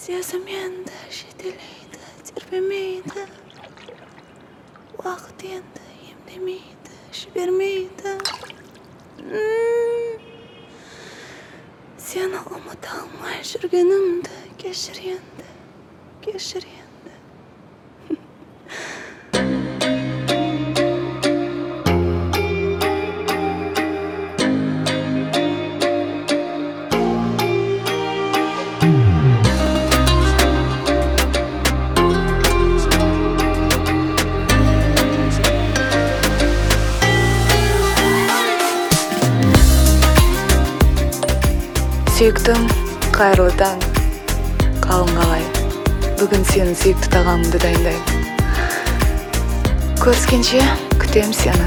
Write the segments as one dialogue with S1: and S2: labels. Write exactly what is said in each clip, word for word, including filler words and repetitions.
S1: Сезім енді жетелейді, тербемейді. Уақыт енді емдемейді, жібермейді. Сені ұмыта алмай жүргенімді кешір енді, кешір енді.
S2: Сүйіктім, қайырлы таң, қалың қалай. Бүгін сенің сүйікті тағамыңды дайындаймын. Көріскенше күтем сені.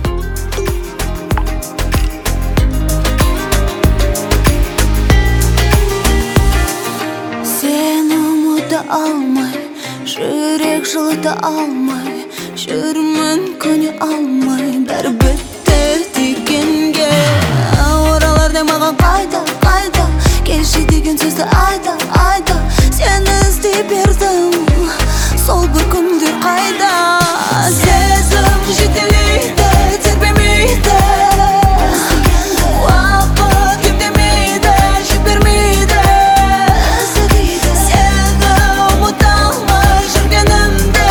S1: Сені ұмыта алмай, жүрек жылыта алмай, жүрмін көне алмай, бәрі бітті дегенге. Оралардай маған қайда, қайда, келші деген сөзді айда, айда. Сені іздей бердім, сол бір күндер қайда. Сезім жетелейді, тербемейді. Уақыт емдемейді, жібермейді. Сені ұмыта алмай жүргенімді.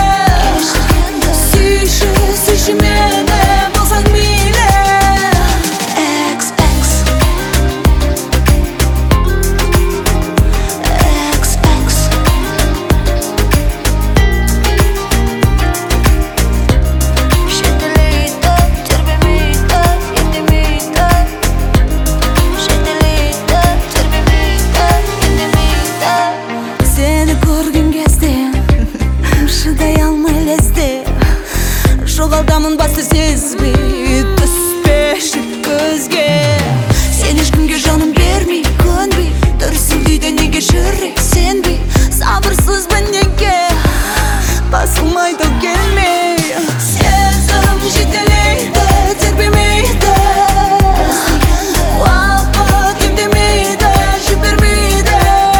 S1: Сүйші, сүйші мені, болсаң мейлі. Экс, экс. Экс, экс. Жетелейді, тербемейді, емдемейді. Жетелейді, тербемейді, емдемейді. Сені көрген кезде шыдай алмай лезде. Жоғалтамын басты сезбей, түспеші көзге. Сен ешкімге жаным бермей, көнбей, дүрсілдейді неге жүрек сенбей. Сабырсызбын неге, басылмайды келмей. Сезім жетелейді, тербемейді. Уақыт емдемейді, жібермейді.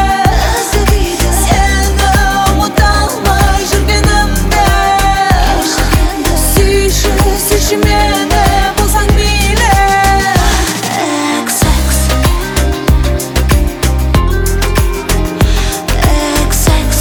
S1: Сені ұмыта алмай жүргенімді. Сүйші, сүйші мені, болсаң мейлі. Экс, экс. Экс, экс.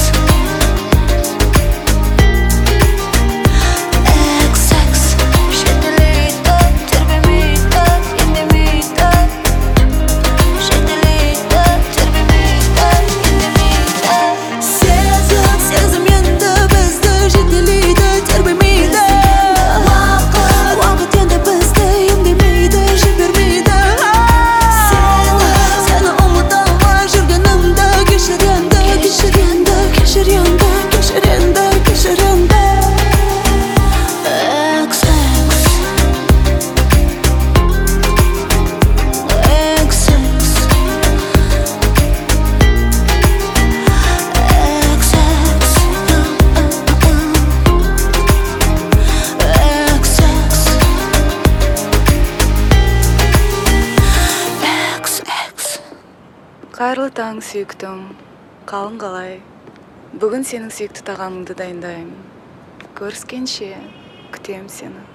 S1: Экс, экс. Жетелейді, тербемейді, емдемейді. Жетелейді, тербемейді, емдемейді. Сезім, сезім енді бізді жетелейді, тербемейді. Уақыт, уақыт енді бізді емдемейді, жібермейді. Сені, сені ұмыта алмай жүргенімді кешір енді, кешір енді, кешір енді, кешір енді, кешір енді. Экс, экс. Экс, экс. Экс, экс. Экс, экс. Экс, экс.
S2: Қайырлы таң, сүйіктім, қалың қалай. Бүгін сенің сүйікті тағамыңды дайындаймын. Көріскенше күтем сені.